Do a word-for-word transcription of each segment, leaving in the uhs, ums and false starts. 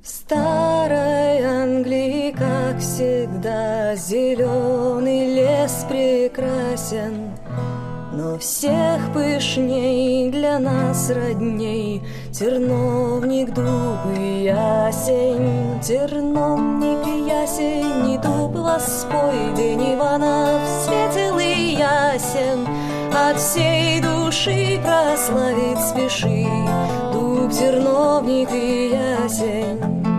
В старой Англии, как всегда, зеленый лес прекрасен, но всех пышней для нас родней терновник, дуб и ясень. Терновник и ясень, и дуб воспой, день Иванов светлый ясен. От всей души прославить спеши дуб, терновник и ясень.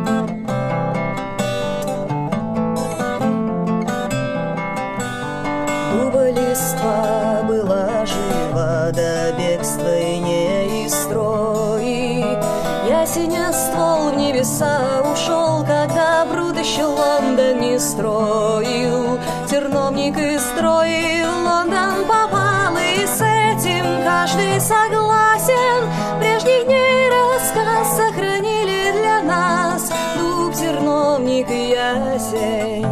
Дуба листва была жива до бегства и не из строи. Ясеня ствол в небеса ушел, когда Брут еще Лондон не строил. Терновник и строил, Лондон попал, и с этим каждый согласен. Прежних дней рассказ сохранили для нас дуб, терновник и ясень.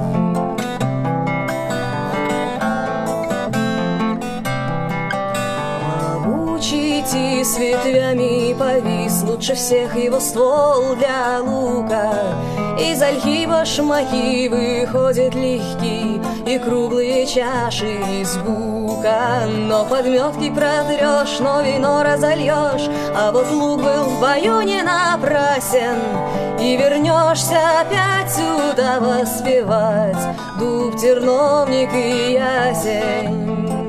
И с ветвями повис лучше всех его ствол для лука. Из ольхи башмаки выходят легкие и круглые чаши из бука. Но подметки протрешь, но вино разольешь, а вот лук был в бою не напрасен. И вернешься опять сюда воспевать дуб, терновник и ясень.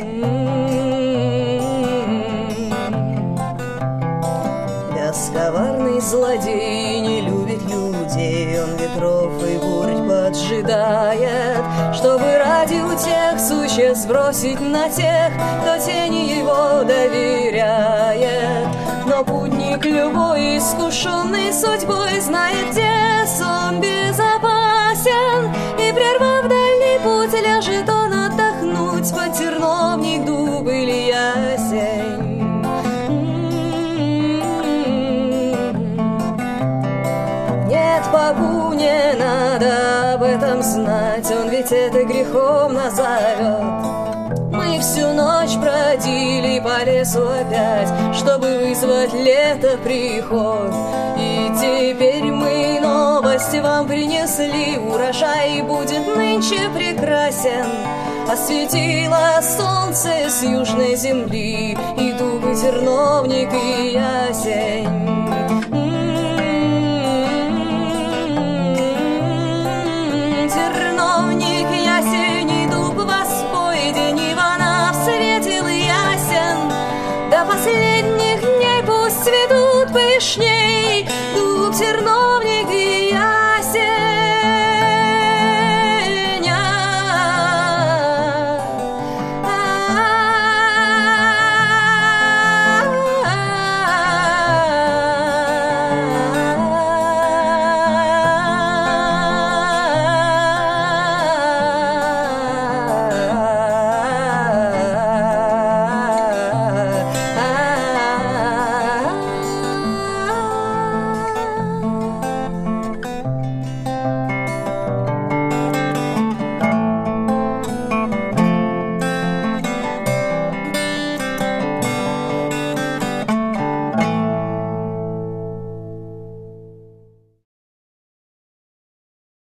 Коварный злодей не любит людей, он ветров и бурь поджидает, чтобы ради утех существ сбросить на тех, кто тени его доверяет. Но путник любой, искушенный судьбой, знает, где сон безопасен, и, прервав дальний путь, ляжет он отдохнуть под терновник, дуб или ясень. Богу не надо об этом знать, он ведь это грехом назовет. Мы всю ночь бродили по лесу опять, чтобы вызвать лето приход. И теперь мы новости вам принесли, урожай будет нынче прекрасен. Осветило солнце с южной земли и дуб, и терновник, и ясень.